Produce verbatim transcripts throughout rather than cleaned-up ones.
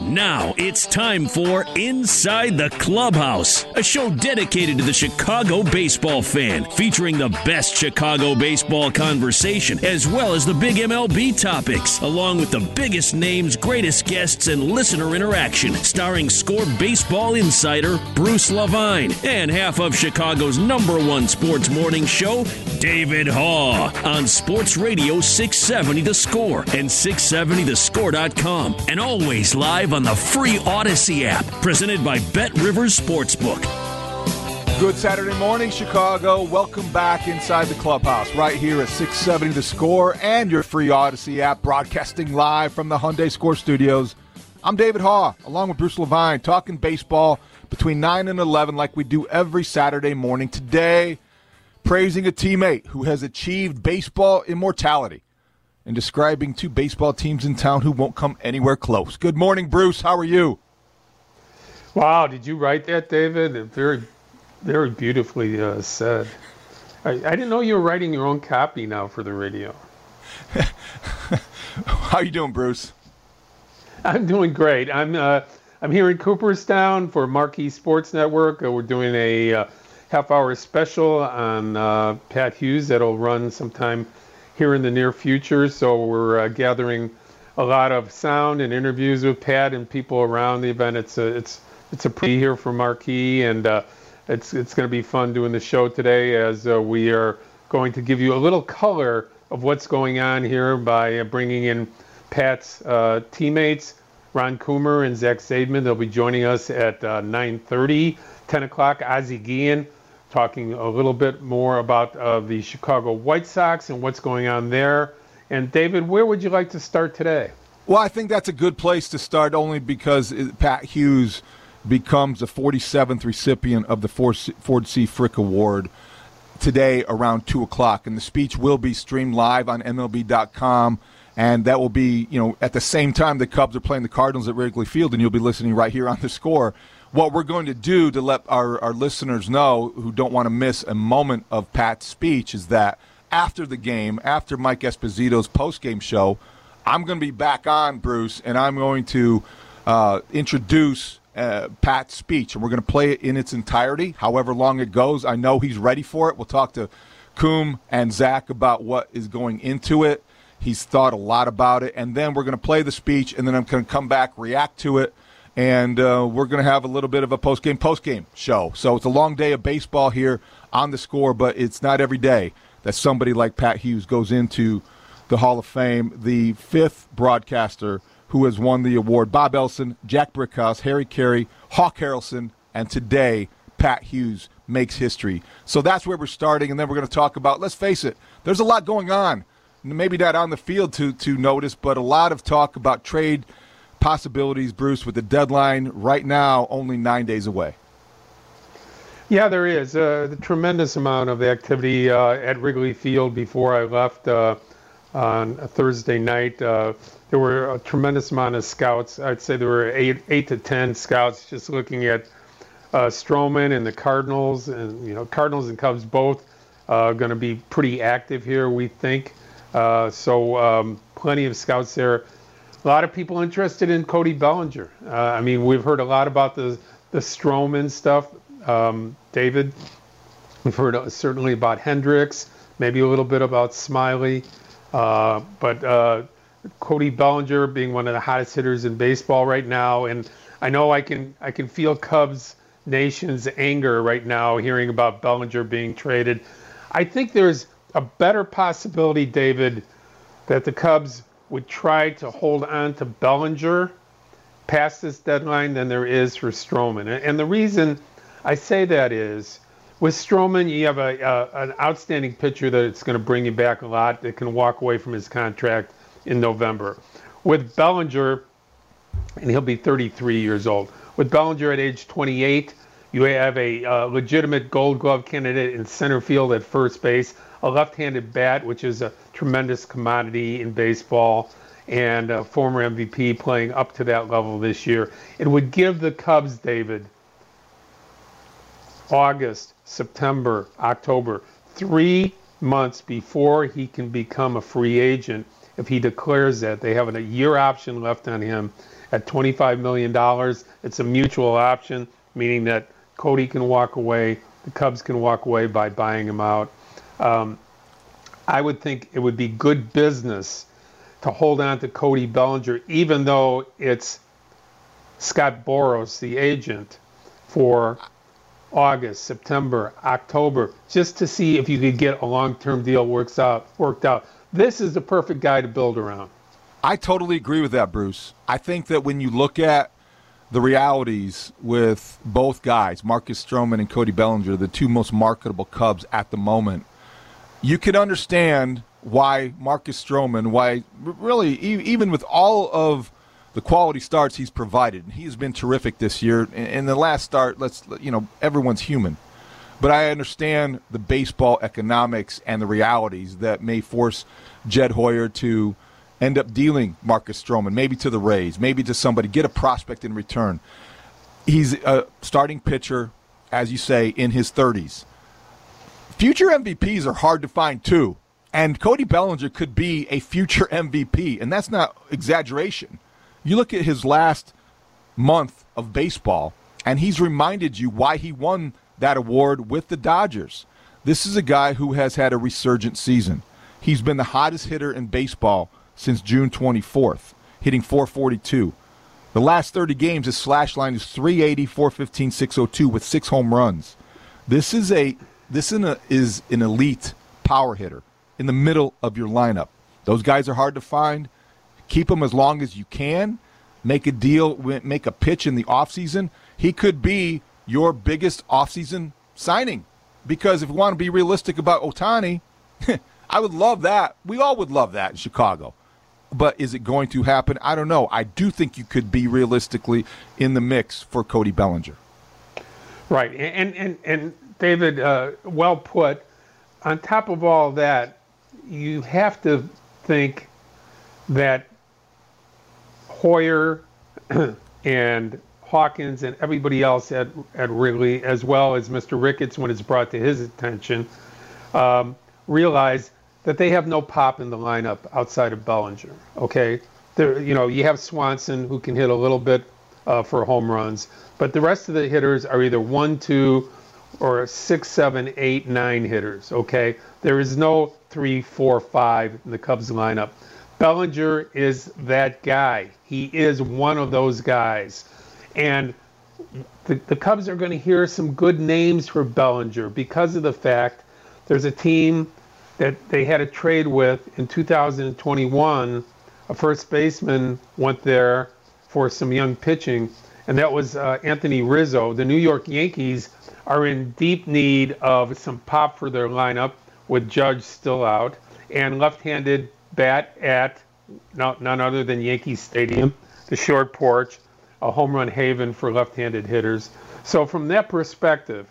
Now it's time for Inside the Clubhouse, a show dedicated to the Chicago baseball fan, featuring the best Chicago baseball conversation, as well as the big M L B topics, along with the biggest names, greatest guests, and listener interaction, starring Score baseball insider Bruce Levine and half of Chicago's number one sports morning show, David Haugh, on Sports Radio six seventy The Score and six seventy the score dot com, and always live on the free Odyssey app, presented by Bet Rivers Sportsbook. Good Saturday morning, Chicago. Welcome back inside the clubhouse, right here at six seventy The Score and your free Odyssey app, broadcasting live from the Hyundai Score Studios. I'm David Haugh, along with Bruce Levine, talking baseball between nine and eleven like we do every Saturday morning. Today, praising a teammate who has achieved baseball immortality and describing two baseball teams in town who won't come anywhere close. Good morning, Bruce. How are you? Wow, did you write that, David? Very, very beautifully uh, said. I, I didn't know you were writing your own copy now for the radio. How are you doing, Bruce? I'm doing great. I'm uh, I'm here in Cooperstown for Marquee Sports Network. Uh, we're doing a uh, half-hour special on uh, Pat Hughes that'll run sometime here in the near future. So we're uh, gathering a lot of sound and interviews with Pat and people around the event. It's a it's it's a pre here for Marquee, and uh, it's it's going to be fun doing the show today as uh, we are going to give you a little color of what's going on here by uh, bringing in Pat's uh, teammates, Ron Coomer and Zach Zaidman. They'll be joining us at uh, nine thirty, ten o'clock. Ozzie Guillen talking a little bit more about uh, the Chicago White Sox and what's going on there. And David, where would you like to start today? Well, I think that's a good place to start, only because Pat Hughes becomes the forty-seventh recipient of the Ford C. Frick Award today around two o'clock. And the speech will be streamed live on M L B dot com. And that will be, you know, at the same time the Cubs are playing the Cardinals at Wrigley Field, and you'll be listening right here on The Score. What we're going to do to let our, our listeners know who don't want to miss a moment of Pat's speech is that after the game, after Mike Esposito's post-game show, I'm going to be back on, Bruce, and I'm going to uh, introduce uh, Pat's speech, and we're going to play it in its entirety, however long it goes. I know he's ready for it. We'll talk to Coom and Zach about what is going into it. He's thought a lot about it, and then we're going to play the speech, and then I'm going to come back, react to it, and uh, we're going to have a little bit of a post-game, post-game show. So it's a long day of baseball here on The Score, but it's not every day that somebody like Pat Hughes goes into the Hall of Fame. The fifth broadcaster who has won the award, Bob Elson, Jack Brickhouse, Harry Carey, Hawk Harrelson, and today Pat Hughes makes history. So that's where we're starting, and then we're going to talk about, let's face it, there's a lot going on. Maybe not on the field to, to notice, but a lot of talk about trade possibilities, Bruce, with the deadline right now only nine days away. Yeah, there is uh, the tremendous amount of activity uh, at Wrigley Field before I left uh, on a Thursday night. Uh, there were a tremendous amount of scouts. I'd say there were eight, eight to ten scouts just looking at uh, Stroman and the Cardinals, and you know, Cardinals and Cubs both uh, going to be pretty active here, we think. Uh, so um, plenty of scouts there. A lot of people interested in Cody Bellinger. Uh, I mean, we've heard a lot about the the Stroman stuff, um, David. We've heard certainly about Hendricks, maybe a little bit about Smiley. Uh, but uh, Cody Bellinger being one of the hottest hitters in baseball right now. And I know I can I can feel Cubs Nation's anger right now hearing about Bellinger being traded. I think there's a better possibility, David, that the Cubs would try to hold on to Bellinger past this deadline than there is for Stroman. And the reason I say that is, with Stroman, you have a, a an outstanding pitcher that it's going to bring you back a lot, that can walk away from his contract in November. With Bellinger, and he'll be thirty-three years old. With Bellinger at age twenty-eight, you have a uh, legitimate Gold Glove candidate in center field at first base, a left-handed bat, which is a tremendous commodity in baseball, and a former M V P playing up to that level this year. It would give the Cubs, David, August, September, October, three months before he can become a free agent. if he declares that. They have a year option left on him at twenty-five million dollars. It's a mutual option, meaning that Cody can walk away, the Cubs can walk away by buying him out. Um, I would think it would be good business to hold on to Cody Bellinger, even though it's Scott Boras, the agent, for August, September, October, just to see if you could get a long-term deal works out, worked out. This is the perfect guy to build around. I totally agree with that, Bruce. I think that when you look at the realities with both guys, Marcus Stroman and Cody Bellinger, the two most marketable Cubs at the moment, you can understand why Marcus Stroman, why really even with all of the quality starts he's provided, and he's been terrific this year. In the last start, let's you know, everyone's human. But I understand the baseball economics and the realities that may force Jed Hoyer to end up dealing Marcus Stroman, maybe to the Rays, maybe to somebody, get a prospect in return. He's a starting pitcher, as you say, in his thirties. Future M V Ps are hard to find, too. And Cody Bellinger could be a future M V P, and that's not exaggeration. You look at his last month of baseball, and he's reminded you why he won that award with the Dodgers. This is a guy who has had a resurgent season. He's been the hottest hitter in baseball since June twenty-fourth, hitting four forty-two. The last thirty games, his slash line is three eighty, four fifteen, six oh two with six home runs. This is a this is, a, is an elite power hitter in the middle of your lineup. Those guys are hard to find. Keep him as long as you can. Make a deal, make a pitch in the offseason. He could be your biggest offseason signing. Because if we want to be realistic about Ohtani, I would love that. We all would love that in Chicago. But is it going to happen? I don't know. I do think you could be realistically in the mix for Cody Bellinger. Right. And, and, and David, uh, well put. On top of all that, you have to think that Hoyer and Hawkins and everybody else at, at Wrigley, as well as Mister Ricketts when it's brought to his attention, um, realize that they have no pop in the lineup outside of Bellinger. Okay, there, you know, you have Swanson who can hit a little bit uh, for home runs, but the rest of the hitters are either one, two, or six, seven, eight, nine hitters. Okay, there is no three, four, five in the Cubs lineup. Bellinger is that guy. He is one of those guys. And the, the Cubs are going to hear some good names for Bellinger because of the fact there's a team that they had a trade with in two thousand twenty-one. A first baseman went there for some young pitching, and that was uh, Anthony Rizzo. The New York Yankees are in deep need of some pop for their lineup with Judge still out, and left-handed bat at no, none other than Yankee Stadium, the short porch, a home run haven for left-handed hitters. So from that perspective,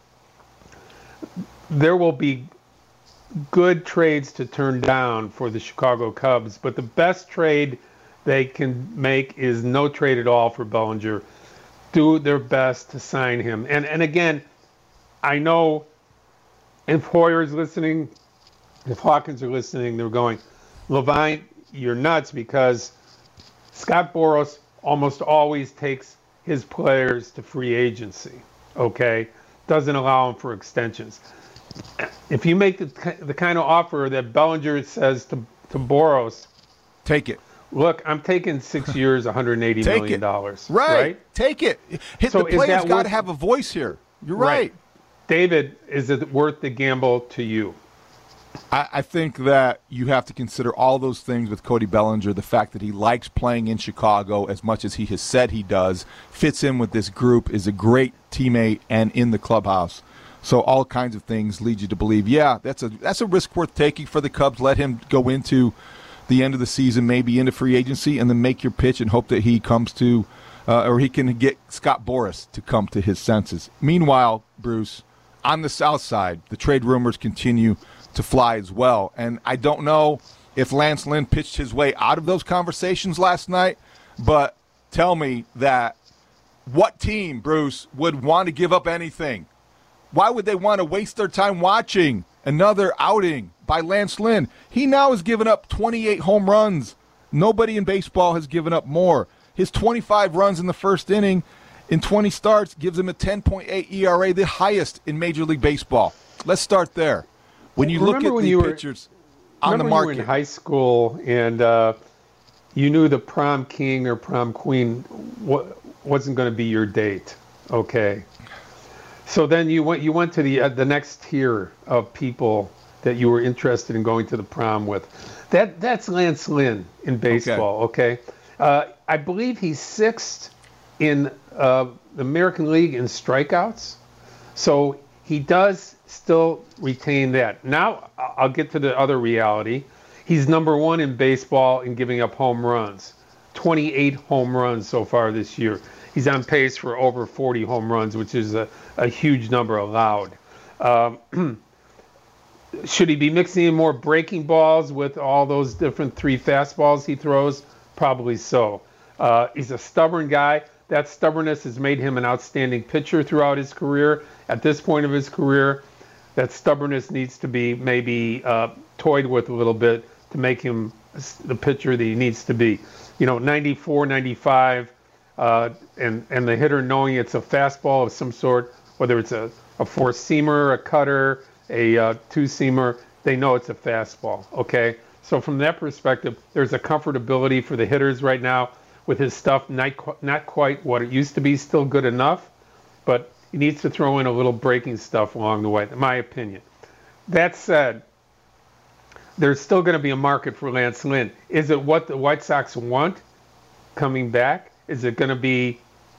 there will be good trades to turn down for the Chicago Cubs, but the best trade they can make is no trade at all for Bellinger. Do their best to sign him. And and again, I know if Hoyer's listening, if Hawkins are listening, they're going, Levine, you're nuts, because Scott Boras almost always takes his players to free agency, okay? Doesn't allow them for extensions. If you make the, the kind of offer that Bellinger says to, to Boras, take it. Look, I'm taking six years, one hundred eighty million dollars. Right. right. Take it. Hit, so the player's got worth, to have a voice here. You're right. right. David, is it worth the gamble to you? I, I think that you have to consider all those things with Cody Bellinger. The fact that he likes playing in Chicago as much as he has said he does, fits in with this group, is a great teammate and in the clubhouse. So all kinds of things lead you to believe, yeah, that's a that's a risk worth taking for the Cubs. Let him go into the end of the season, maybe into free agency, and then make your pitch and hope that he comes to, uh, or he can get Scott Boras to come to his senses. Meanwhile, Bruce, on the south side, the trade rumors continue to fly as well. And I don't know if Lance Lynn pitched his way out of those conversations last night, but tell me that what team, Bruce, would want to give up anything? Why would they want to waste their time watching Another outing by Lance Lynn. He now has given up twenty-eight home runs. Nobody in baseball has given up more. His twenty-five runs in the first inning in twenty starts gives him a ten point eight E R A, the highest in Major League Baseball. Let's start there. When you remember look at when the you were, pitchers on the market. Remember you were in high school and uh, you knew the prom king or prom queen wasn't going to be your date, okay? So then you went you went to the uh, the next tier of people that you were interested in going to the prom with. That that's Lance Lynn in baseball, okay? okay? Uh, I believe he's sixth in uh, the American League in strikeouts. So he does still retain that. Now I'll get to the other reality. He's number one in baseball in giving up home runs. twenty-eight home runs so far this year. He's on pace for over forty home runs, which is a, a huge number allowed. Um, should he be mixing in more breaking balls with all those different three fastballs he throws? Probably so. Uh, he's a stubborn guy. That stubbornness has made him an outstanding pitcher throughout his career. At this point of his career, that stubbornness needs to be maybe uh, toyed with a little bit to make him the pitcher that he needs to be. You know, ninety-four, ninety-five, uh, and, and the hitter knowing it's a fastball of some sort, whether it's a, a four-seamer, a cutter, a uh, two-seamer, they know it's a fastball, okay? So from that perspective, there's a comfortability for the hitters right now with his stuff, not, not quite what it used to be, still good enough, but he needs to throw in a little breaking stuff along the way, in my opinion. That said, there's still going to be a market for Lance Lynn. Is it what the White Sox want coming back? Is it going to be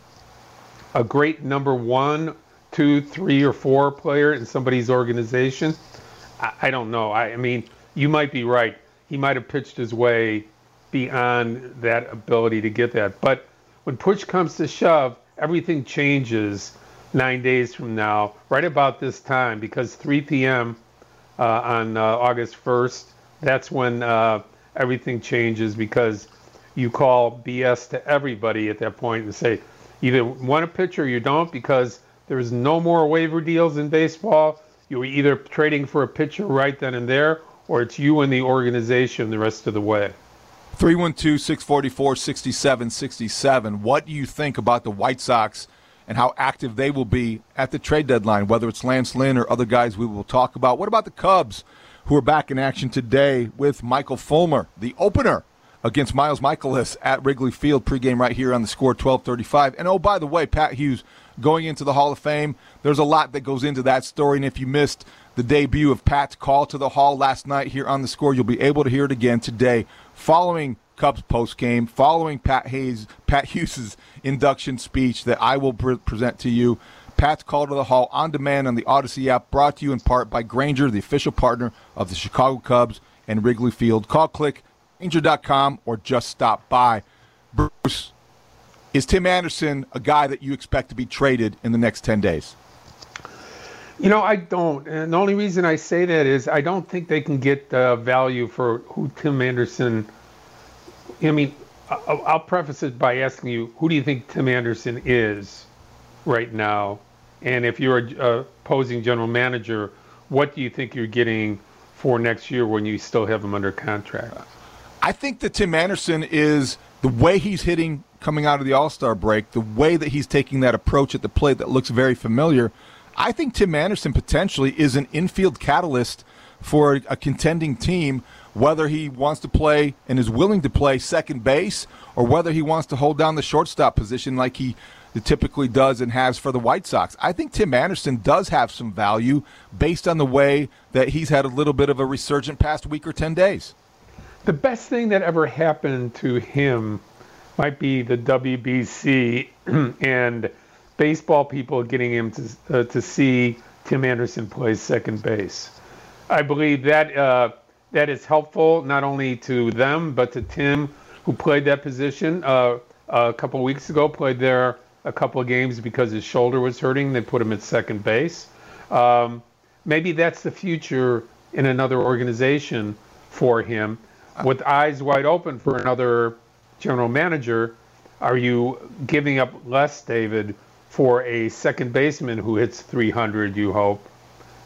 a great number one, two, three, or four player in somebody's organization? I, I don't know. I, I mean, you might be right. He might have pitched his way beyond that ability to get that. But when push comes to shove, everything changes nine days from now, right about this time, because three p.m. Uh, on uh, August first, that's when uh, everything changes, because you call B S to everybody at that point and say, either want a pitcher or you don't, because there's no more waiver deals in baseball. You're either trading for a pitcher right then and there, or it's you and the organization the rest of the way. three one two, six four four, six seven six seven. What do you think about the White Sox and how active they will be at the trade deadline, whether it's Lance Lynn or other guys we will talk about? What about the Cubs, who are back in action today with Michael Fulmer, the opener against Miles Michaelis at Wrigley Field, pregame right here on the Score twelve thirty-five. And, oh, by the way, Pat Hughes going into the Hall of Fame. There's a lot that goes into that story, and if you missed the debut of Pat's call to the Hall last night here on the Score, you'll be able to hear it again today following Cubs postgame, following Pat Hayes, Pat Hughes' induction speech that I will pre- present to you. Pat's call to the Hall on demand on the Odyssey app, brought to you in part by Grainger, the official partner of the Chicago Cubs and Wrigley Field. Call, click, Grainger dot com, or just stop by. Bruce, is Tim Anderson a guy that you expect to be traded in the next ten days? You know, I don't. And the only reason I say that is I don't think they can get uh, value for who Tim Anderson. I mean, I'll, I'll preface it by asking you, who do you think Tim Anderson is right now? And if you're a opposing general manager, what do you think you're getting for next year when you still have him under contract? I think that Tim Anderson is, the way he's hitting coming out of the All-Star break, the way that he's taking that approach at the plate that looks very familiar, I think Tim Anderson potentially is an infield catalyst for a contending team, whether he wants to play and is willing to play second base or whether he wants to hold down the shortstop position like he typically does and has for the White Sox. I think Tim Anderson does have some value based on the way that he's had a little bit of a resurgent past week or ten days. The best thing that ever happened to him might be the W B C and baseball people getting him to uh, to see Tim Anderson play second base. I believe that uh, that is helpful not only to them but to Tim, who played that position uh, a couple of weeks ago, played there a couple of games because his shoulder was hurting. They put him at second base. Um, maybe that's the future in another organization for him. With eyes wide open for another general manager, are you giving up less, David, for a second baseman who hits three hundred, you hope,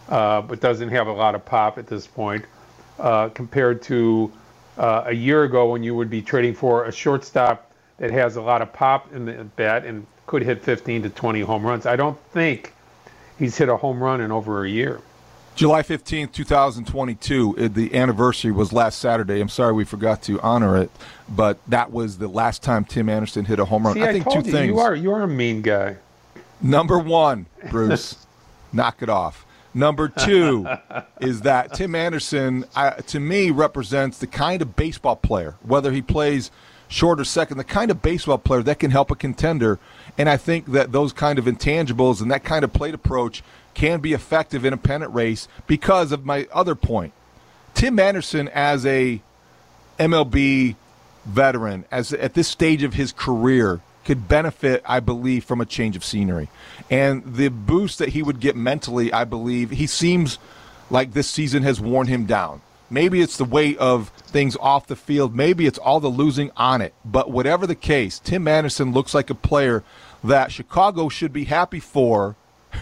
uh, but doesn't have a lot of pop at this point, uh, compared to uh, a year ago when you would be trading for a shortstop that has a lot of pop in the bat and could hit fifteen to twenty home runs. I don't think he's hit a home run in over a year. July fifteenth, twenty twenty-two, the anniversary was last Saturday. I'm sorry we forgot to honor it, but that was the last time Tim Anderson hit a home run. See, I I think told two you, things. You are, you are a mean guy. Number one, Bruce, knock it off. Number two is that Tim Anderson, uh, to me, represents the kind of baseball player, whether he plays short or second, the kind of baseball player that can help a contender. And I think that those kind of intangibles and that kind of plate approach can be effective in a pennant race because of my other point. Tim Anderson, as a M L B veteran, as at this stage of his career, could benefit, I believe, from a change of scenery. And the boost that he would get mentally, I believe, he seems like this season has worn him down. Maybe it's the weight of things off the field. Maybe it's all the losing on it. But whatever the case, Tim Anderson looks like a player that Chicago should be happy for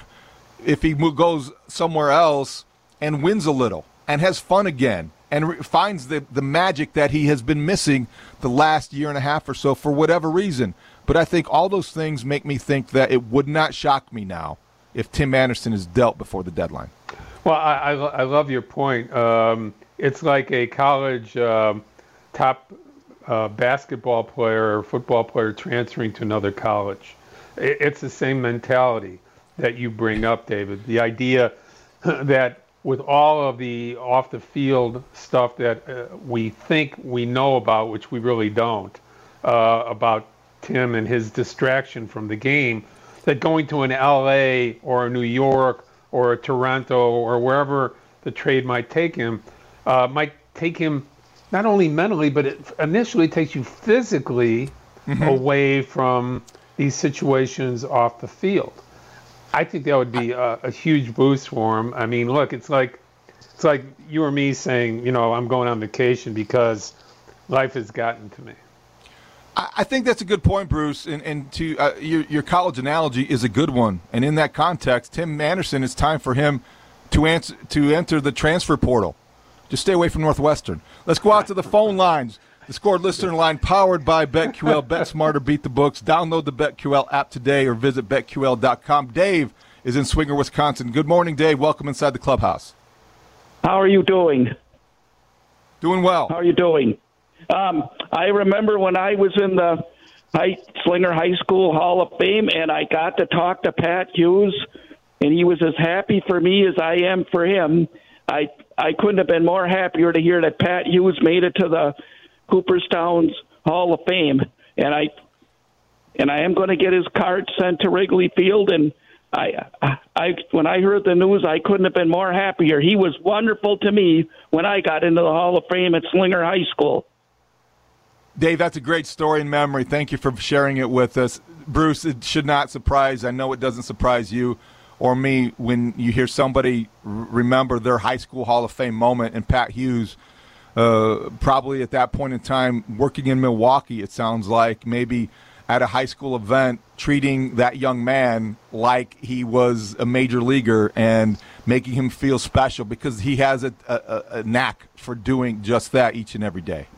if he goes somewhere else and wins a little and has fun again and re- finds the, the magic that he has been missing the last year and a half or so for whatever reason. But I think all those things make me think that it would not shock me now if Tim Anderson is dealt before the deadline. Well, I, I, I love your point. Um, it's like a college um, top uh, basketball player or football player transferring to another college. It, it's the same mentality that you bring up, David. The idea that with all of the off-the-field stuff that uh, we think we know about, which we really don't, uh, about Tim and his distraction from the game, that going to an L A or a New York or a Toronto or wherever the trade might take him, uh, might take him not only mentally, but it initially takes you physically mm-hmm. away from these situations off the field. I think that would be a, a huge boost for him. I mean, look, it's like it's like you or me saying, you know, I'm going on vacation because life has gotten to me. I think that's a good point, Bruce, and, and to uh, your, your college analogy is a good one. And in that context, Tim Anderson, it's time for him to answer to enter the transfer portal. Just stay away from Northwestern. Let's go out to the phone lines. The Scored Listener Line, powered by BetQL. Bet smarter, beat the books. Download the BetQL app today or visit bet Q L dot com. Dave is in Swinger, Wisconsin. Good morning, Dave. Welcome inside the clubhouse. How are you doing? Doing well. How are you doing? Um, I remember when I was in the high, Slinger High School Hall of Fame, and I got to talk to Pat Hughes, and he was as happy for me as I am for him. I I couldn't have been more happier to hear that Pat Hughes made it to the Cooperstown's Hall of Fame, and I and I am going to get his card sent to Wrigley Field. And I, I when I heard the news, I couldn't have been more happier. He was wonderful to me when I got into the Hall of Fame at Slinger High School. Dave, that's a great story and memory. Thank you for sharing it with us. Bruce, it should not surprise, I know it doesn't surprise you or me when you hear somebody remember their high school Hall of Fame moment, and Pat Hughes, uh, probably at that point in time, working in Milwaukee, it sounds like, maybe at a high school event, treating that young man like he was a major leaguer and making him feel special because he has a, a, a knack for doing just that each and every day.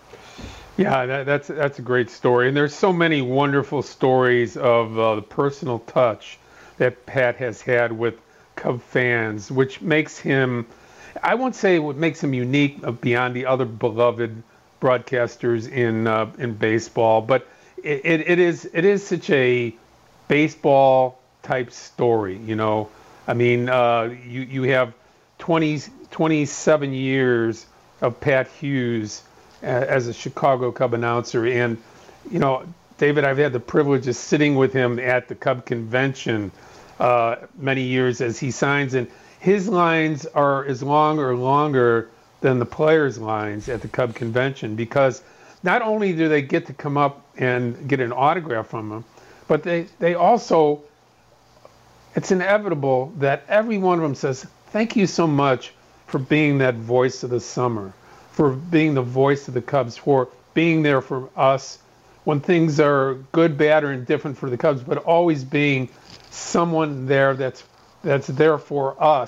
Yeah, that, that's that's a great story, and there's so many wonderful stories of uh, the personal touch that Pat has had with Cub fans, which makes him, I won't say what makes him unique beyond the other beloved broadcasters in uh, in baseball, but it, it, it is it is such a baseball type story, you know. I mean, uh, you you have twenty, twenty-seven years of Pat Hughes as a Chicago Cub announcer. And, you know, David, I've had the privilege of sitting with him at the Cub convention uh, many years as he signs, and his lines are as long or longer than the players' lines at the Cub convention, because not only do they get to come up and get an autograph from him, but they, they also, it's inevitable that every one of them says, thank you so much for being that voice of the summer, for being the voice of the Cubs, for being there for us when things are good, bad, or indifferent for the Cubs, but always being someone there that's that's there for us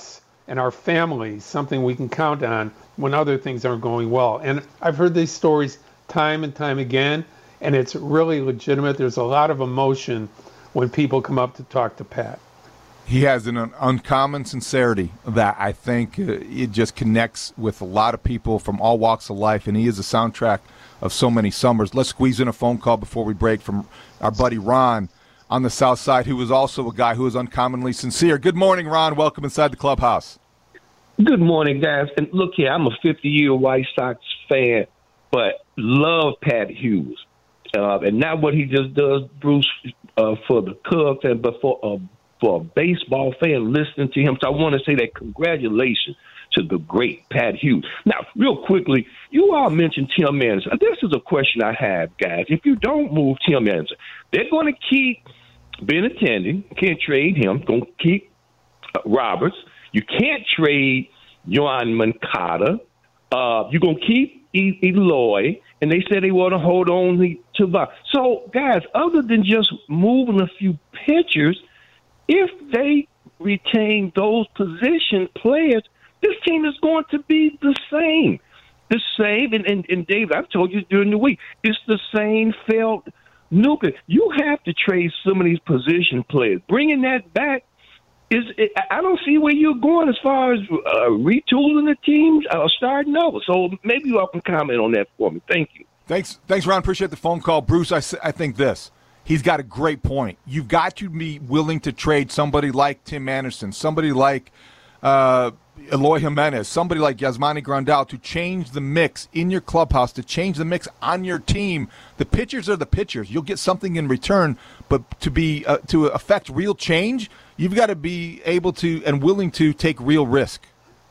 and our family something we can count on when other things aren't going well. And I've heard these stories time and time again, and it's really legitimate. There's a lot of emotion when people come up to talk to Pat. He has an uncommon sincerity that I think uh, it just connects with a lot of people from all walks of life, and he is a soundtrack of so many summers. Let's squeeze in a phone call before we break from our buddy Ron on the South Side, who is also a guy who is uncommonly sincere. Good morning, Ron. Welcome inside the clubhouse. Good morning, guys. And look here, I'm a fifty-year White Sox fan, but love Pat Hughes. Uh, and not what he just does, Bruce, uh, for the Cubs, and but for, uh, for a baseball fan listening to him. So I want to say that congratulations to the great Pat Hughes. Now, real quickly, you all mentioned Tim Anderson. This is a question I have, guys. If you don't move Tim Anderson, they're going to keep Benintendi, can't trade him, going to keep uh, Roberts. You can't trade Yoan Moncada. Uh, you're going to keep e- Eloy, and they said they want to hold on to Bob. So, guys, other than just moving a few pitchers, if they retain those position players, this team is going to be the same. The same, and, and, and Dave, I've told you during the week, it's the same felt nucleus. You have to trade some of these position players. Bringing that back, is I don't see where you're going as far as uh, retooling the teams or starting over. So maybe you all can comment on that for me. Thank you. Thanks, thanks, Ron. Appreciate the phone call. Bruce, I, I think this. He's got a great point. You've got to be willing to trade somebody like Tim Anderson, somebody like uh, Eloy Jimenez, somebody like Yasmani Grandal to change the mix in your clubhouse, to change the mix on your team. The pitchers are the pitchers. You'll get something in return, but to be uh, to affect real change, you've got to be able to and willing to take real risk.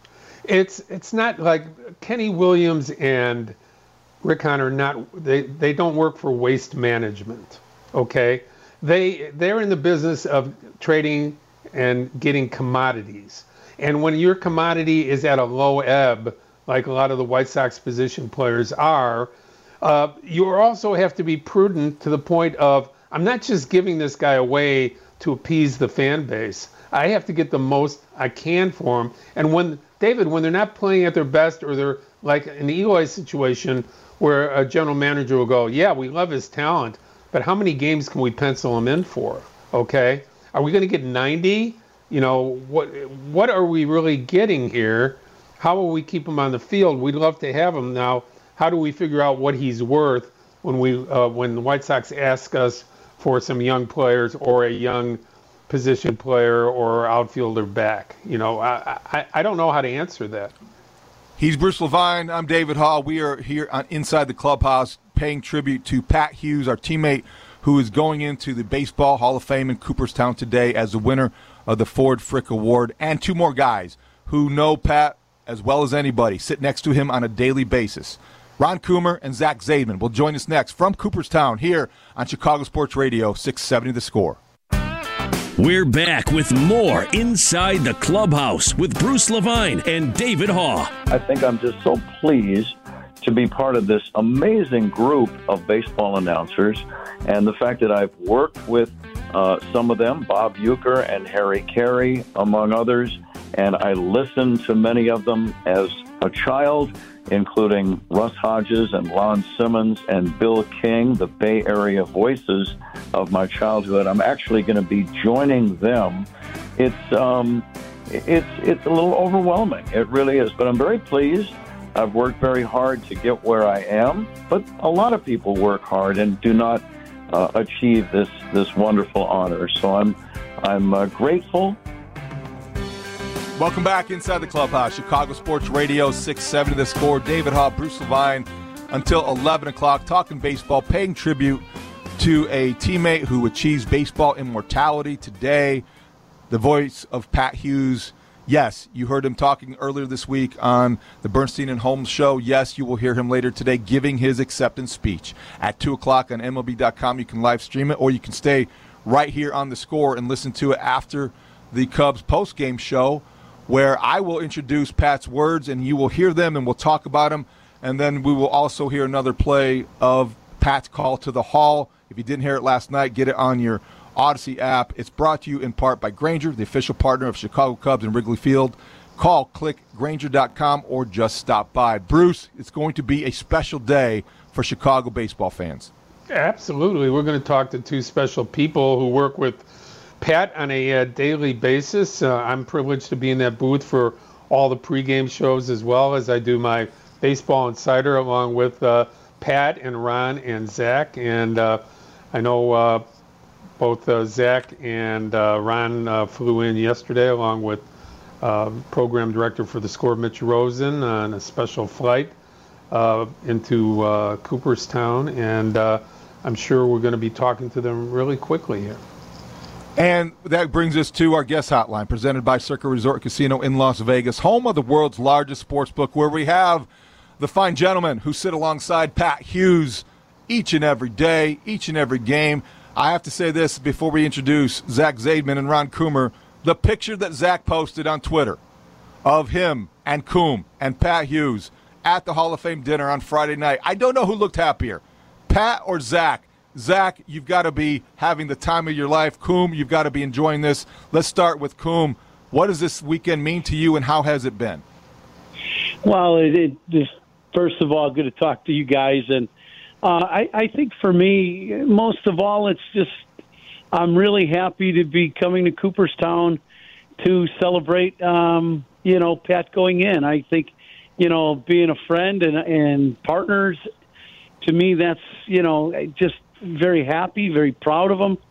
It's it's not like Kenny Williams and Rick Hahn are not, they, they don't work for waste management, okay? They, they're in the business of trading and getting commodities. And when your commodity is at a low ebb, like a lot of the White Sox position players are, uh, you also have to be prudent to the point of, I'm not just giving this guy away to appease the fan base. I have to get the most I can for him. And when, David, when they're not playing at their best, or they're like in the Eloy situation where a general manager will go, yeah, we love his talent, but how many games can we pencil him in for? Okay? Are we going to get ninety? You know, what what are we really getting here? How will we keep him on the field? We'd love to have him. Now, how do we figure out what he's worth when we uh, when the White Sox ask us for some young players or a young position player or outfielder back? You know, I, I, I don't know how to answer that. He's Bruce Levine. I'm David Hall. We are here on Inside the Clubhouse paying tribute to Pat Hughes, our teammate, who is going into the Baseball Hall of Fame in Cooperstown today as the winner of the Ford Frick Award, and two more guys who know Pat as well as anybody, sit next to him on a daily basis. Ron Coomer and Zach Zaidman will join us next from Cooperstown here on Chicago Sports Radio, six seventy The Score. We're back with more Inside the Clubhouse with Bruce Levine and David Haugh. I think I'm just so pleased to be part of this amazing group of baseball announcers, and the fact that I've worked with uh, some of them, Bob Uecker and Harry Carey, among others, and I listened to many of them as a child, including Russ Hodges and Lon Simmons and Bill King, the Bay Area voices of my childhood. I'm actually going to be joining them. It's um, it's it's a little overwhelming. It really is, but I'm very pleased. I've worked very hard to get where I am, but a lot of people work hard and do not uh, achieve this this wonderful honor. So I'm I'm uh, grateful. Welcome back Inside the Clubhouse, Chicago Sports Radio, six seventy The Score. David Haugh, Bruce Levine, until eleven o'clock, talking baseball, paying tribute to a teammate who achieves baseball immortality today, the voice of Pat Hughes. Yes, you heard him talking earlier this week on the Bernstein and Holmes show. Yes, you will hear him later today giving his acceptance speech at two o'clock on M L B dot com. You can live stream it, or you can stay right here on The Score and listen to it after the Cubs post-game show, where I will introduce Pat's words and you will hear them and we'll talk about them. And then we will also hear another play of Pat's call to the Hall. If you didn't hear it last night, get it on your Odyssey app. It's brought to you in part by Grainger, the official partner of Chicago Cubs and Wrigley Field. Call, click Grainger dot com, or just stop by. Bruce, it's going to be a special day for Chicago baseball fans. Absolutely. We're going to talk to two special people who work with Pat on a uh, daily basis. Uh, I'm privileged to be in that booth for all the pregame shows as well as I do my Baseball Insider along with uh, Pat and Ron and Zach. And uh, I know uh, both uh, Zach and uh, Ron uh, flew in yesterday along with uh, program director for the Score, Mitch Rosen, on a special flight uh, into uh, Cooperstown. And uh, I'm sure we're going to be talking to them really quickly here. And that brings us to our guest hotline, presented by Circa Resort Casino in Las Vegas, home of the world's largest sports book, where we have the fine gentlemen who sit alongside Pat Hughes each and every day, each and every game. I have to say this before we introduce Zach Zaidman and Ron Coomer. The picture that Zach posted on Twitter of him and Coom and Pat Hughes at the Hall of Fame dinner on Friday night, I don't know who looked happier, Pat or Zach. Zach, you've got to be having the time of your life. Coom, you've got to be enjoying this. Let's start with Coom. What does this weekend mean to you, and how has it been? Well, it, it just, first of all, good to talk to you guys. And uh, I, I think for me, most of all, it's just I'm really happy to be coming to Cooperstown to celebrate, um, you know, Pat going in. I think, you know, being a friend and, and partners, to me, that's, you know, just very happy, very proud of him,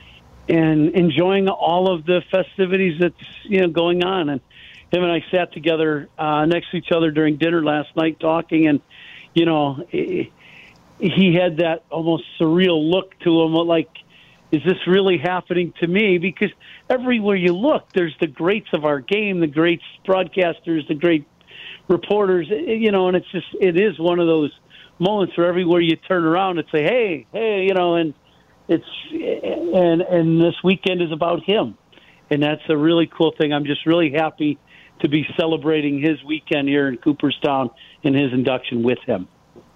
and enjoying all of the festivities that's, you know, going on. And him and I sat together uh, next to each other during dinner last night talking, and, you know, he had that almost surreal look to him, like, is this really happening to me? Because everywhere you look, there's the greats of our game, the great broadcasters, the great reporters, you know, and it's just, it is one of those moments where everywhere you turn around and say, hey, hey, you know, and it's, and, and this weekend is about him. And that's a really cool thing. I'm just really happy to be celebrating his weekend here in Cooperstown and his induction with him.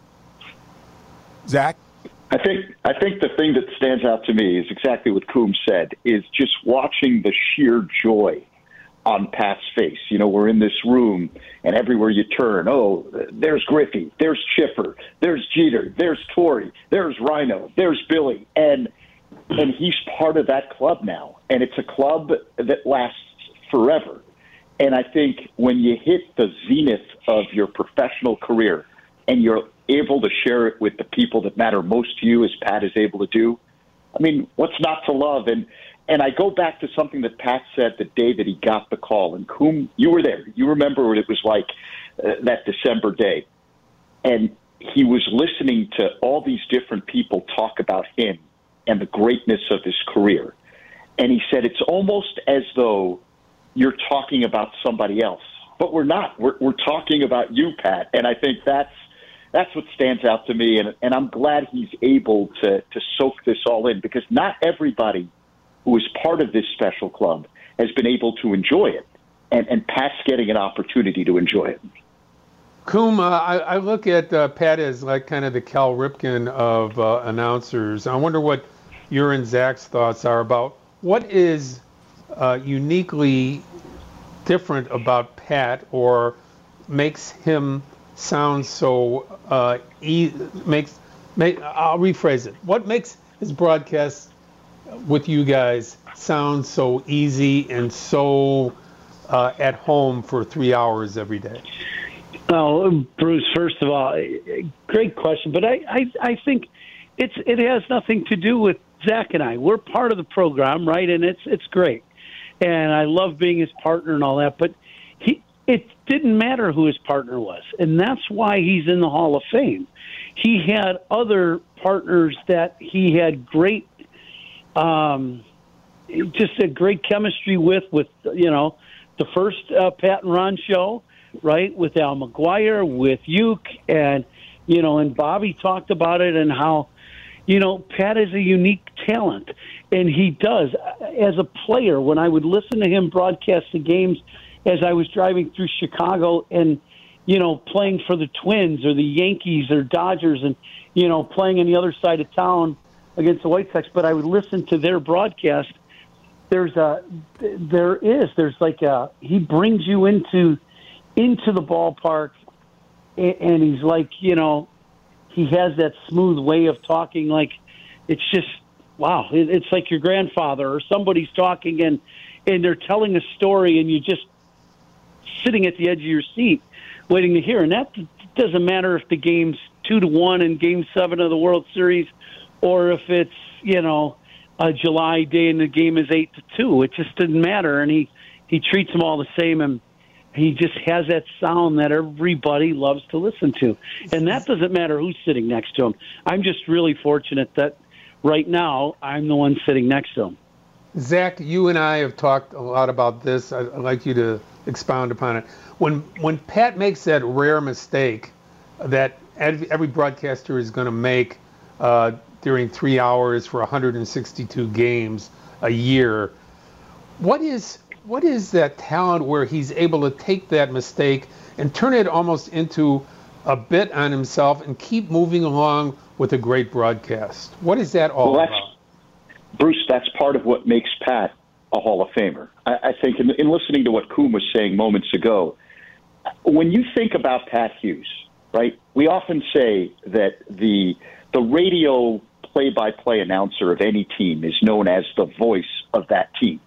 Zach? I think I think the thing that stands out to me is exactly what Coom said, is just watching the sheer joy on Pat's face. You know, we're in this room, and everywhere you turn, oh, there's Griffey, there's Chipper, there's Jeter, there's Torrey, there's Rhino, there's Billy, and and he's part of that club now, and it's a club that lasts forever. And I think when you hit the zenith of your professional career and you're able to share it with the people that matter most to you, as Pat is able to do, I mean, what's not to love? And and I go back to something that Pat said the day that he got the call. And Coom, you were there. You remember what it was like uh, that December day. And he was listening to all these different people talk about him and the greatness of his career. And he said, it's almost as though you're talking about somebody else. But we're not. We're, we're talking about you, Pat. And I think that's that's what stands out to me. And, and I'm glad he's able to, to soak this all in, because not everybody who is part of this special club has been able to enjoy it. And, and Pat's getting an opportunity to enjoy it. Coom, uh, I, I look at uh, Pat as like kind of the Cal Ripken of uh, announcers. I wonder what your and Zach's thoughts are about what is uh, uniquely different about Pat, or makes him sound so uh, e- makes make. I'll rephrase it. What makes his broadcast with you guys sound so easy and so uh, at home for three hours every day? Well, Bruce, first of all, great question. But I, I, I think it's it has nothing to do with Zach and I. We're part of the program, right? And it's it's great. And I love being his partner and all that. But he it didn't matter who his partner was. And that's why he's in the Hall of Fame. He had other partners that he had great, um, just a great chemistry with, with, you know, the first uh, Pat and Ron show, right, with Al McGuire, with Uke, and, you know, and Bobby talked about it and how, you know, Pat is a unique talent. And he does. As a player, when I would listen to him broadcast the games as I was driving through Chicago and, you know, playing for the Twins or the Yankees or Dodgers and, you know, playing on the other side of town against the White Sox, but I would listen to their broadcast, there's a there is there's like a he brings you into into the ballpark, and, and he's like, you know, he has that smooth way of talking. Like, it's just wow. It, it's like your grandfather or somebody's talking, and and they're telling a story, and you just sitting at the edge of your seat waiting to hear. And that doesn't matter if the game's two to one in Game Seven of the World Series, or if it's, you know, a July day and the game is eight to two. It just doesn't matter. And he he treats them all the same, and he just has that sound that everybody loves to listen to. And that doesn't matter who's sitting next to him. I'm just really fortunate that right now I'm the one sitting next to him. Zach, you and I have talked a lot about this. I'd like you to expound upon it. When when Pat makes that rare mistake that every broadcaster is going to make uh, during three hours for one hundred sixty-two games a year, what is what is that talent where he's able to take that mistake and turn it almost into a bit on himself and keep moving along with a great broadcast? What is that all well, about? Bruce, that's part of what makes Pat a Hall of Famer. I, I think in, in listening to what Coom was saying moments ago, when you think about Pat Hughes, right, we often say that the the radio play-by-play announcer of any team is known as the voice of that team.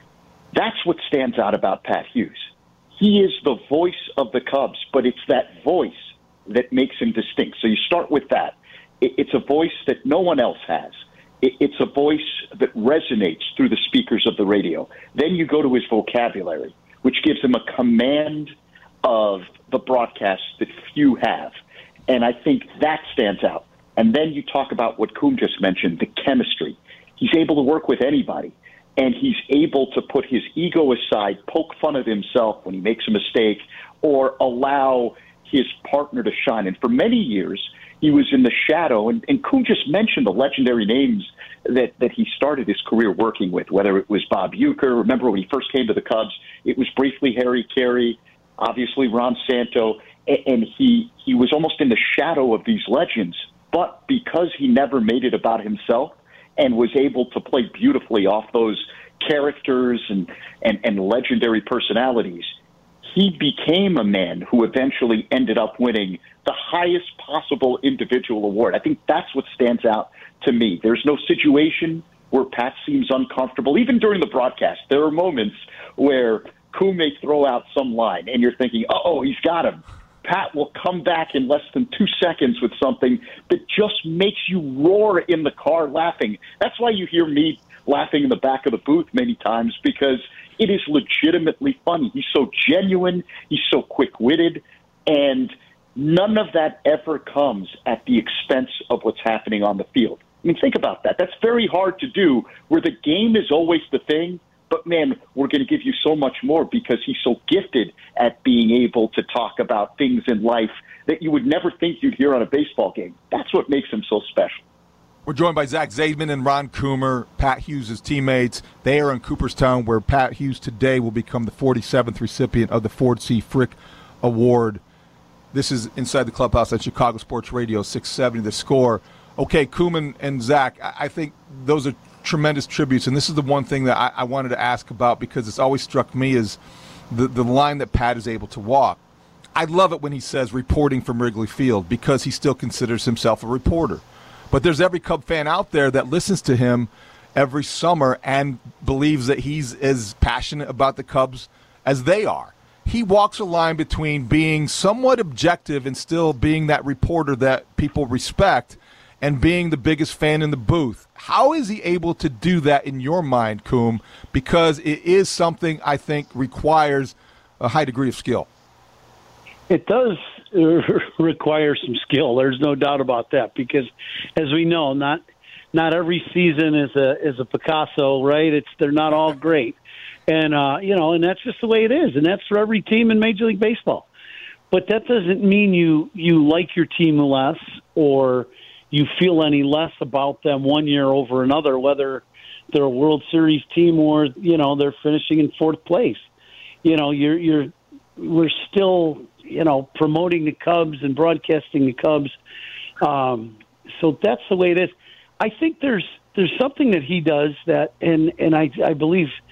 That's what stands out about Pat Hughes. He is the voice of the Cubs, but it's that voice that makes him distinct. So you start with that. It, it's a voice that no one else has. It's a voice that resonates through the speakers of the radio. Then you go to his vocabulary, which gives him a command of the broadcast that few have. And I think that stands out. And then you talk about what Coom just mentioned, the chemistry. He's able to work with anybody, and he's able to put his ego aside, poke fun at himself when he makes a mistake, or allow his partner to shine. And for many years, he was in the shadow, and, and Coom just mentioned the legendary names that, that he started his career working with, whether it was Bob Uecker. Remember when he first came to the Cubs, it was briefly Harry Carey, obviously Ron Santo, and, and he, he was almost in the shadow of these legends. But because he never made it about himself and was able to play beautifully off those characters and, and, and legendary personalities, he became a man who eventually ended up winning the highest possible individual award. I think that's what stands out to me. There's no situation where Pat seems uncomfortable. Even during the broadcast, there are moments where Coom may throw out some line, and you're thinking, oh, he's got him. Pat will come back in less than two seconds with something that just makes you roar in the car laughing. That's why you hear me laughing in the back of the booth many times, because it is legitimately funny. He's so genuine. He's so quick-witted. And none of that ever comes at the expense of what's happening on the field. I mean, think about that. That's very hard to do, where the game is always the thing. But, man, we're going to give you so much more because he's so gifted at being able to talk about things in life that you would never think you'd hear on a baseball game. That's what makes him so special. We're joined by Zach Zaidman and Ron Coomer, Pat Hughes' teammates. They are in Cooperstown, where Pat Hughes today will become the forty-seventh recipient of the Ford C. Frick Award. This is Inside the Clubhouse at Chicago Sports Radio six seventy The Score. Okay, Coomer and Zach, I think those are tremendous tributes, and this is the one thing that I, I wanted to ask about, because it's always struck me as the, the line that Pat is able to walk. I love it when he says reporting from Wrigley Field, because he still considers himself a reporter. But there's every Cub fan out there that listens to him every summer and believes that he's as passionate about the Cubs as they are. He walks a line between being somewhat objective and still being that reporter that people respect, and being the biggest fan in the booth. How is he able to do that in your mind, Coom? Because it is something I think requires a high degree of skill. It does require some skill. There's no doubt about that, because, as we know, not not every season is a is a Picasso, right? It's they're not all great, and uh, you know, and that's just the way it is, and that's for every team in Major League Baseball. But that doesn't mean you you like your team less, or you feel any less about them one year over another, whether they're a World Series team or, you know, they're finishing in fourth place. You know, you're you're we're still, you know, promoting the Cubs and broadcasting the Cubs. Um, so that's the way it is. I think there's there's something that he does that, and, and I, I believe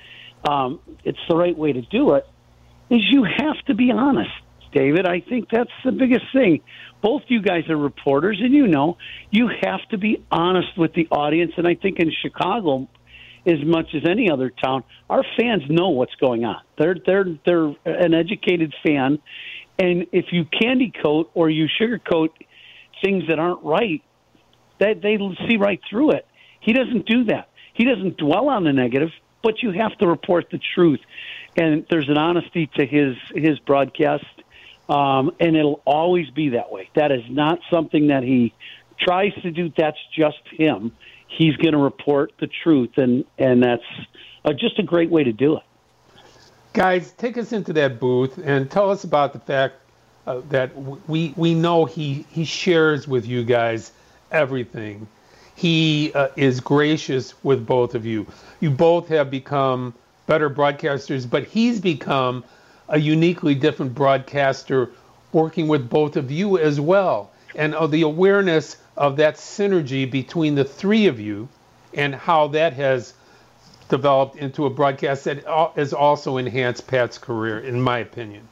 um, it's the right way to do it, is you have to be honest, David. I think that's the biggest thing. Both you guys are reporters, and you know, you have to be honest with the audience. And I think in Chicago, as much as any other town, our fans know what's going on. They're they're they're an educated fan, and if you candy coat or you sugarcoat things that aren't right, that they see right through it. He doesn't do that. He doesn't dwell on the negative, but you have to report the truth. And there's an honesty to his his broadcast, um, and it'll always be that way. That is not something that he tries to do. That's just him. He's going to report the truth, and, and that's uh, just a great way to do it. Guys, take us into that booth and tell us about the fact uh, that we we know he, he shares with you guys everything. He uh, is gracious with both of you. You both have become better broadcasters, but he's become a uniquely different broadcaster working with both of you as well. And uh, the awareness of that synergy between the three of you and how that has developed into a broadcast that has also enhanced Pat's career, in my opinion.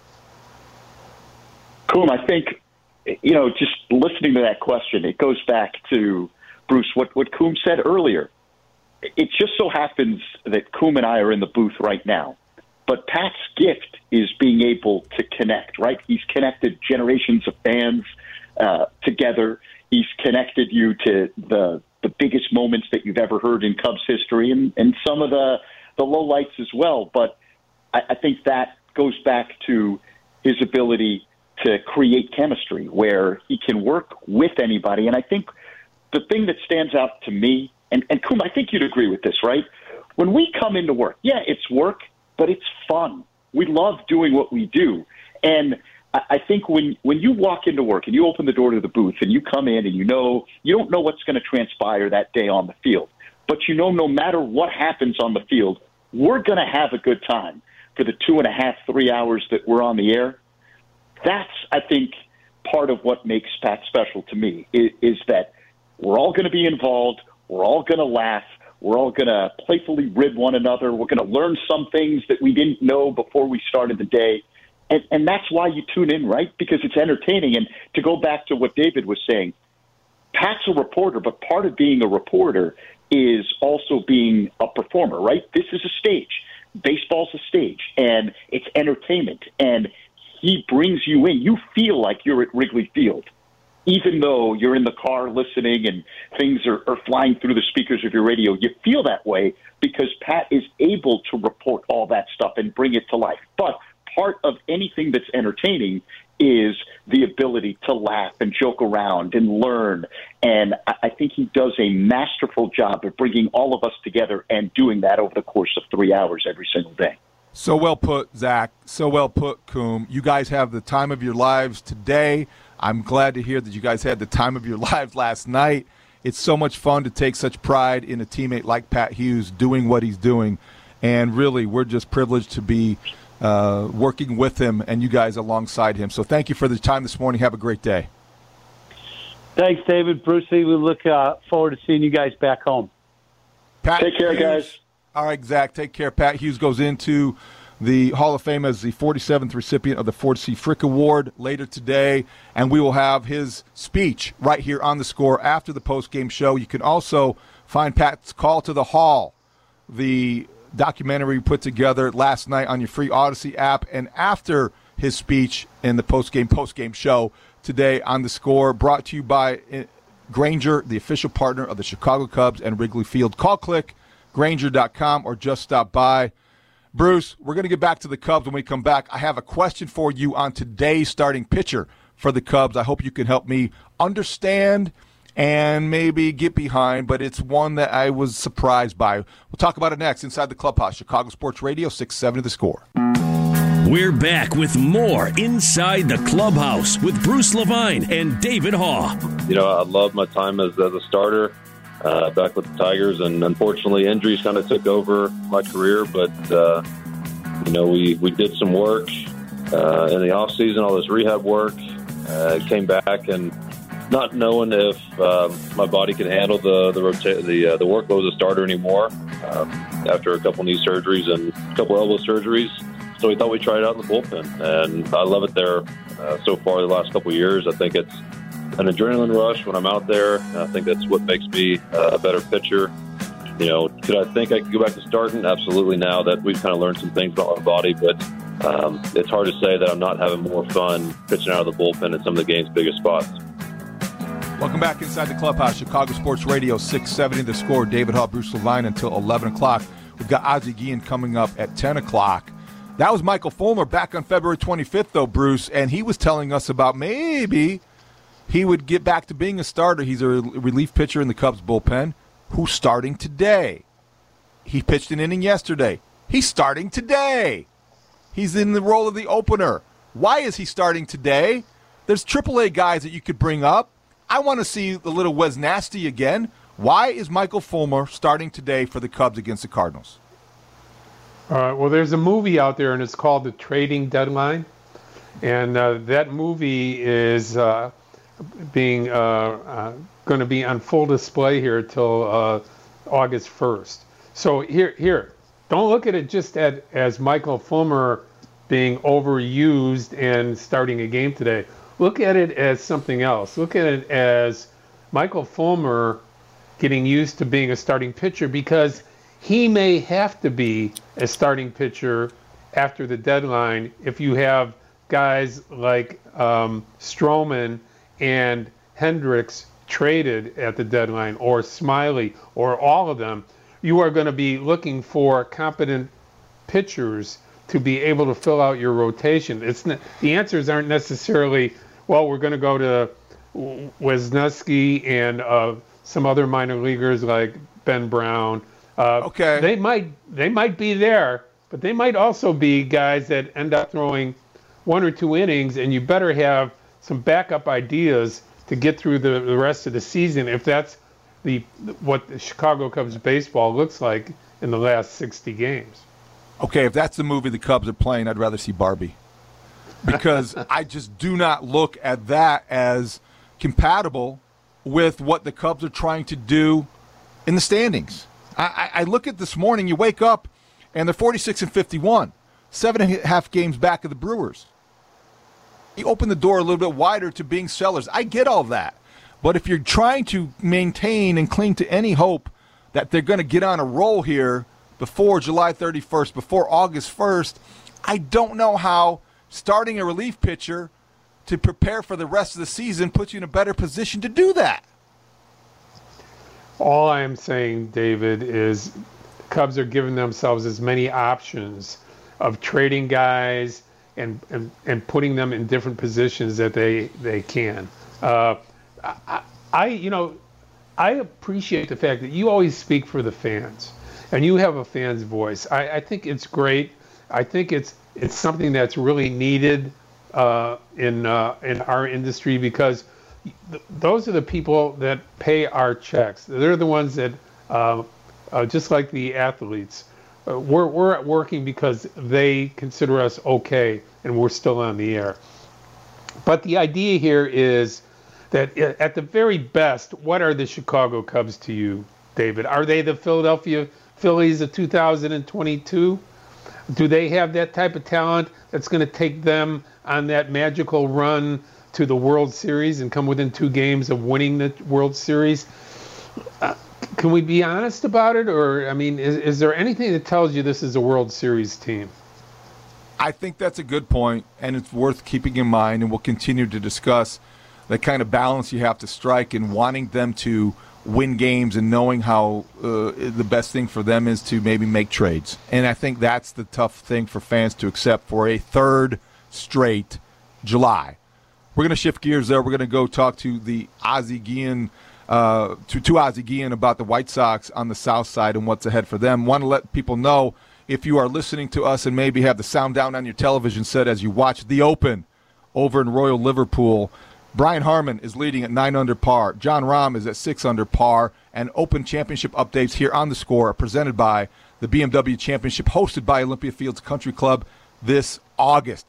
Cool. I think, you know, just listening to that question, it goes back to, Bruce, what, what Coom said earlier. It just so happens that Coom and I are in the booth right now. But Pat's gift is being able to connect, right? He's connected generations of fans uh, together. He's connected you to the the biggest moments that you've ever heard in Cubs history, and, and some of the, the lowlights as well. But I, I think that goes back to his ability to create chemistry where he can work with anybody. And I think the thing that stands out to me, and, and Coom, I think you'd agree with this, right? When we come into work, yeah, it's work, but it's fun. We love doing what we do. And I think when, when you walk into work and you open the door to the booth and you come in and you know, you don't know what's going to transpire that day on the field, but you know no matter what happens on the field, we're going to have a good time for the two and a half, three hours that we're on the air. That's, I think, part of what makes Pat special to me, is, is that we're all going to be involved, we're all going to laugh, we're all going to playfully rib one another, we're going to learn some things that we didn't know before we started the day. And, and that's why you tune in, right? Because it's entertaining. And to go back to what David was saying, Pat's a reporter, but part of being a reporter is also being a performer, right? This is a stage. Baseball's a stage, and it's entertainment. And he brings you in. You feel like you're at Wrigley Field, even though you're in the car listening and things are, are flying through the speakers of your radio. You feel that way because Pat is able to report all that stuff and bring it to life. But part of anything that's entertaining is the ability to laugh and joke around and learn. And I think he does a masterful job of bringing all of us together and doing that over the course of three hours every single day. So well put, Zach. So well put, Coom. You guys have the time of your lives today. I'm glad to hear that you guys had the time of your lives last night. It's so much fun to take such pride in a teammate like Pat Hughes doing what he's doing. And really, we're just privileged to be Uh, working with him and you guys alongside him. So thank you for the time this morning. Have a great day. Thanks, David. Brucey, we look uh, forward to seeing you guys back home. Pat Take care, Hughes. guys. All right, Zach, take care. Pat Hughes goes into the Hall of Fame as the forty-seventh recipient of the Ford C. Frick Award later today, and we will have his speech right here on The Score after the post-game show. You can also find Pat's Call to the Hall, the documentary put together last night on your free Odyssey app, and after his speech in the post-game post-game show today on The Score, brought to you by Grainger, the official partner of the Chicago Cubs and Wrigley Field. Call, click, Grainger dot com, or just stop by. Bruce, we're going to get back to the Cubs when we come back. I have a question for you on today's starting pitcher for the Cubs. I hope you can help me understand and maybe get behind, but it's one that I was surprised by. We'll talk about it next inside the Clubhouse. Chicago Sports Radio, six seventy The Score. We're back with more Inside the Clubhouse with Bruce Levine and David Haugh. You know, I love my time as, as a starter uh, back with the Tigers, and unfortunately injuries kind of took over my career, but, uh, you know, we, we did some work uh, in the offseason, all this rehab work, uh, came back and not knowing if um, my body can handle the the rota- the, uh, the workload as a starter anymore. um, after a couple knee surgeries and a couple elbow surgeries. So we thought we'd try it out in the bullpen, and I love it there uh, so far the last couple of years. I think it's an adrenaline rush when I'm out there, and I think that's what makes me uh, a better pitcher. You know, could I think I could go back to starting? Absolutely, now that we've kind of learned some things about my body, but um, it's hard to say that I'm not having more fun pitching out of the bullpen in some of the game's biggest spots. Welcome back inside the clubhouse. Chicago Sports Radio, six seventy The Score. David Hall, Bruce Levine until eleven o'clock. We've got Ozzie Guillen coming up at ten o'clock. That was Michael Fulmer back on February twenty-fifth, though, Bruce, and he was telling us about maybe he would get back to being a starter. He's a relief pitcher in the Cubs bullpen who's starting today. He pitched an inning yesterday. He's starting today. He's in the role of the opener. Why is he starting today? There's triple A guys that you could bring up. I want to see the little Wes Nasty again. Why is Michael Fulmer starting today for the Cubs against the Cardinals? Uh, well, there's a movie out there, and it's called The Trading Deadline. And uh, that movie is uh, being uh, uh, going to be on full display here till uh, August first. So here, here, don't look at it just at, as Michael Fulmer being overused and starting a game today. Look at it as something else. Look at it as Michael Fulmer getting used to being a starting pitcher, because he may have to be a starting pitcher after the deadline if you have guys like um, Stroman and Hendricks traded at the deadline, or Smiley, or all of them. You are going to be looking for competent pitchers to be able to fill out your rotation. It's not, the answers aren't necessarily, well, we're going to go to Wisniewski and uh, some other minor leaguers like Ben Brown. Uh, okay. They might they might be there, but they might also be guys that end up throwing one or two innings, and you better have some backup ideas to get through the, the rest of the season if that's the what the Chicago Cubs baseball looks like in the last sixty games. Okay, if that's the movie the Cubs are playing, I'd rather see Barbie. Because I just do not look at that as compatible with what the Cubs are trying to do in the standings. I, I look at this morning, you wake up, and they're forty-six and fifty-one, seven and a half games back of the Brewers. You open the door a little bit wider to being sellers. I get all that. But if you're trying to maintain and cling to any hope that they're going to get on a roll here before July thirty-first, before August first, I don't know how starting a relief pitcher to prepare for the rest of the season puts you in a better position to do that. All I am saying, David, is the Cubs are giving themselves as many options of trading guys and and, and putting them in different positions that they, they can. Uh, I, I, you know, I appreciate the fact that you always speak for the fans, and you have a fan's voice. I, I think it's great. I think it's it's something that's really needed uh, in uh, in our industry, because th- those are the people that pay our checks. They're the ones that, uh, uh, just like the athletes, uh, we're we're working because they consider us okay, and we're still on the air. But the idea here is that at the very best, what are the Chicago Cubs to you, David? Are they the Philadelphia Phillies of two thousand twenty-two? Do they have that type of talent that's going to take them on that magical run to the World Series and come within two games of winning the World Series? Uh, can we be honest about it? Or, I mean, is, is there anything that tells you this is a World Series team? I think that's a good point, and it's worth keeping in mind, and we'll continue to discuss the kind of balance you have to strike in wanting them to win games and knowing how uh, the best thing for them is to maybe make trades. And I think that's the tough thing for fans to accept for a third straight July. We're going to shift gears there. We're going to go talk to the Ozzie Guillen, uh, to, to Ozzie Guillen about the White Sox on the south side and what's ahead for them. Want to let people know, if you are listening to us and maybe have the sound down on your television set as you watch the Open over in Royal Liverpool, Brian Harman is leading at nine under par. John Rahm is at six under par. And Open Championship updates here on The Score are presented by the B M W Championship, hosted by Olympia Fields Country Club this August.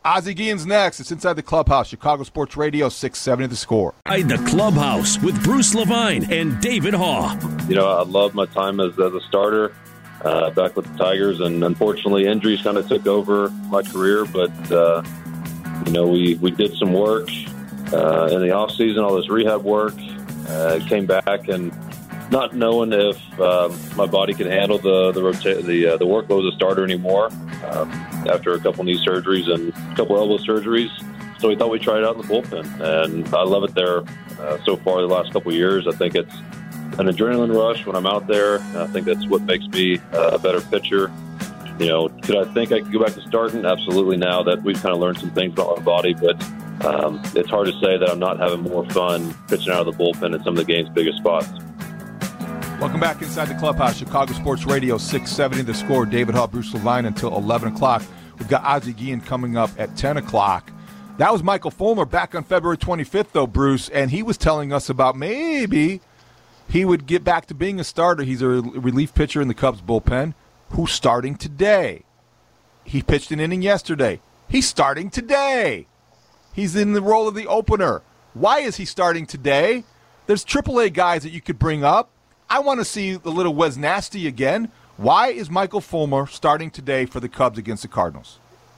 Ozzie Guillen's next. It's Inside the Clubhouse, Chicago Sports Radio, six seventy The Score. Inside the Clubhouse with Bruce Levine and David Haugh. You know, I loved my time as, as a starter uh, back with the Tigers, and unfortunately injuries kind of took over my career, but, uh, you know, we, we did some work uh, in the offseason, all this rehab work, uh, came back, and not knowing if um, my body can handle the the rota- the, uh, the workload as a starter anymore um, after a couple knee surgeries and a couple elbow surgeries. So we thought we'd try it out in the bullpen, and I love it there uh, so far the last couple of years. I think it's an adrenaline rush when I'm out there, and I think that's what makes me uh, a better pitcher. You know, could I think I could go back to starting? Absolutely, now that we've kind of learned some things about my body, but um, it's hard to say that I'm not having more fun pitching out of the bullpen in some of the game's biggest spots. Welcome back Inside the Clubhouse, Chicago Sports Radio, six seventy The Score. David Haugh, Bruce Levine until eleven o'clock. We've got Ozzie Guillen coming up at ten o'clock. That was Michael Fulmer back on February twenty-fifth, though, Bruce, and he was telling us about maybe he would get back to being a starter. He's a relief pitcher in the Cubs bullpen who's starting today. He pitched an inning yesterday. He's starting today. He's in the role of the opener. Why is he starting today? There's triple A guys that you could bring up. I want to see the little Wes Nasty again. Why is Michael Fulmer starting today for the Cubs against the Cardinals?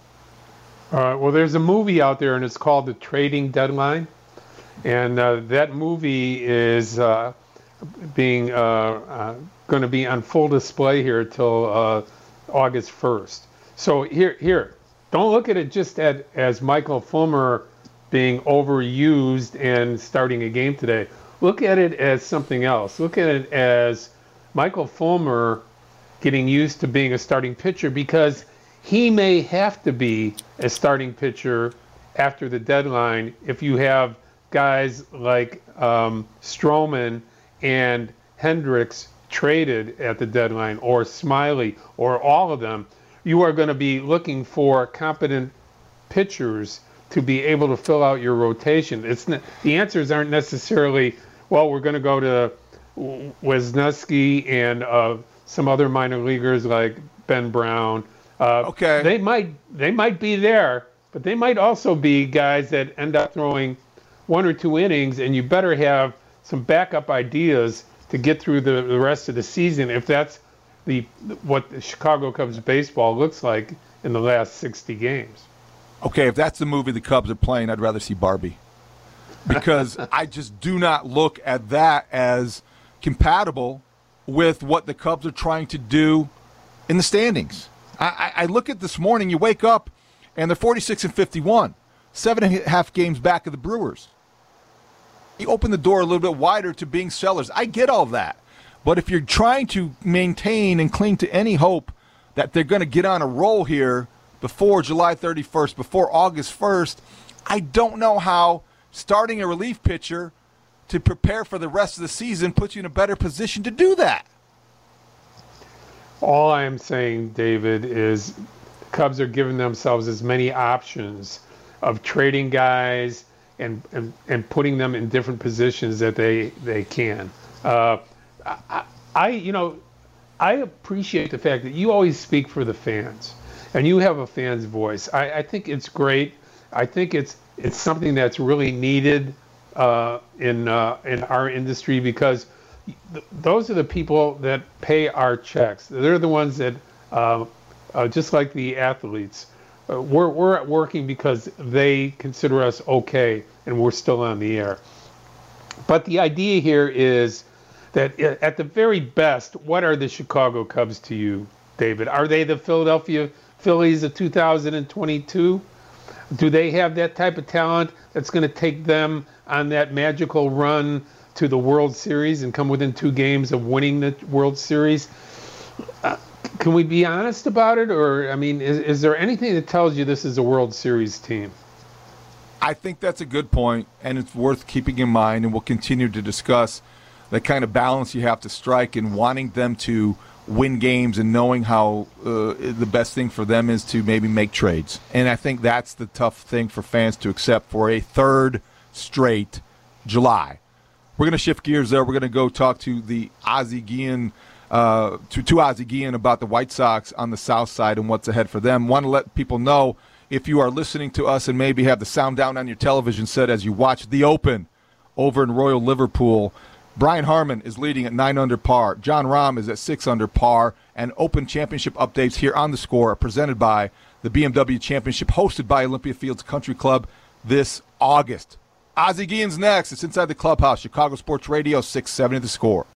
Uh, well, there's a movie out there, and it's called The Trading Deadline. And uh, that movie is uh, being uh, uh, going to be on full display here till uh, August first. So here, here, don't look at it just at, as Michael Fulmer being overused and starting a game today. Look at it as something else. Look at it as Michael Fulmer getting used to being a starting pitcher, because he may have to be a starting pitcher after the deadline if you have guys like um, Stroman and Hendricks traded at the deadline, or Smiley, or all of them. You are going to be looking for competent pitchers to be able to fill out your rotation. It's not, the answers aren't necessarily, well, we're going to go to Wisniewski and uh, some other minor leaguers like Ben Brown. Uh, okay. They might they might be there, but they might also be guys that end up throwing one or two innings, and you better have some backup ideas to get through the, the rest of the season if that's the what the Chicago Cubs baseball looks like in the last sixty games. Okay, if that's the movie the Cubs are playing, I'd rather see Barbie. Because I just do not look at that as compatible with what the Cubs are trying to do in the standings. I, I look at this morning, you wake up, and they're forty-six and fifty-one, seven and a half games back of the Brewers. You open the door a little bit wider to being sellers. I get all that. But if you're trying to maintain and cling to any hope that they're going to get on a roll here before July thirty-first, before August first, I don't know how starting a relief pitcher to prepare for the rest of the season puts you in a better position to do that. All I am saying, David, is the Cubs are giving themselves as many options of trading guys and, and, and putting them in different positions that they, they can. Uh, I, I, you know, I appreciate the fact that you always speak for the fans, and you have a fan's voice. I, I think it's great. I think it's it's something that's really needed uh, in uh, in our industry, because th- those are the people that pay our checks. They're the ones that, uh, uh, just like the athletes, uh, we're we're working because they consider us okay, and we're still on the air. But the idea here is that at the very best, what are the Chicago Cubs to you, David? Are they the Philadelphia Phillies of two thousand twenty-two? Do they have that type of talent that's going to take them on that magical run to the World Series and come within two games of winning the World Series? Uh, can we be honest about it? Or, I mean, is, is there anything that tells you this is a World Series team? I think that's a good point, and it's worth keeping in mind, and we'll continue to discuss the kind of balance you have to strike in wanting them to win games and knowing how uh, the best thing for them is to maybe make trades. And I think that's the tough thing for fans to accept for a third straight July. We're going to shift gears there. We're going to go talk to the Ozzie Guillen, uh, to, to Ozzie Guillen about the White Sox on the south side and what's ahead for them. Want to let people know if you are listening to us and maybe have the sound down on your television set as you watch the Open over in Royal Liverpool, Brian Harman is leading at nine under par. John Rahm is at six under par. And Open Championship updates here on The Score are presented by the B M W Championship, hosted by Olympia Fields Country Club this August. Ozzie Guillen's next. It's Inside the Clubhouse, Chicago Sports Radio, six seventy The Score.